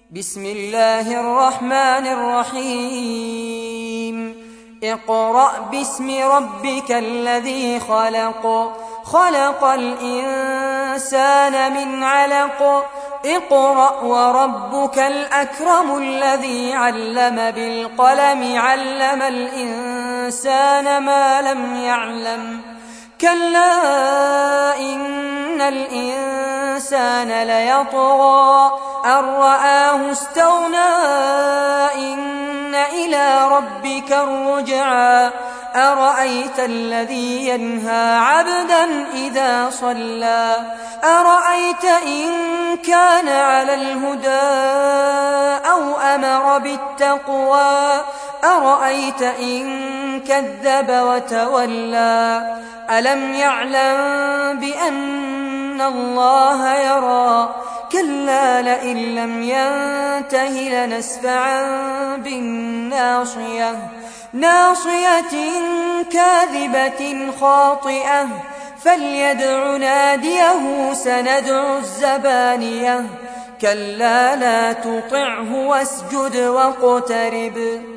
بسم الله الرحمن الرحيم اقرأ باسم ربك الذي خلق خلق الإنسان من علق اقرأ وربك الأكرم الذي علم بالقلم علم الإنسان ما لم يعلم كلا إن الإنسان ليطغى أن رآه استغنى إن إلى ربك الرجعى أرأيت الذي ينهى عبدا إذا صلى أرأيت إن كان على الهدى أو أمر بالتقوى أرأيت إن كذب وتولى ألم يعلم بأن الله يرى كلا لئن لم ينته لنسفعا بالناصية ناصية كاذبة خاطئة فليدع ناديه سندع الزبانية كلا لا تطعه واسجد واقترب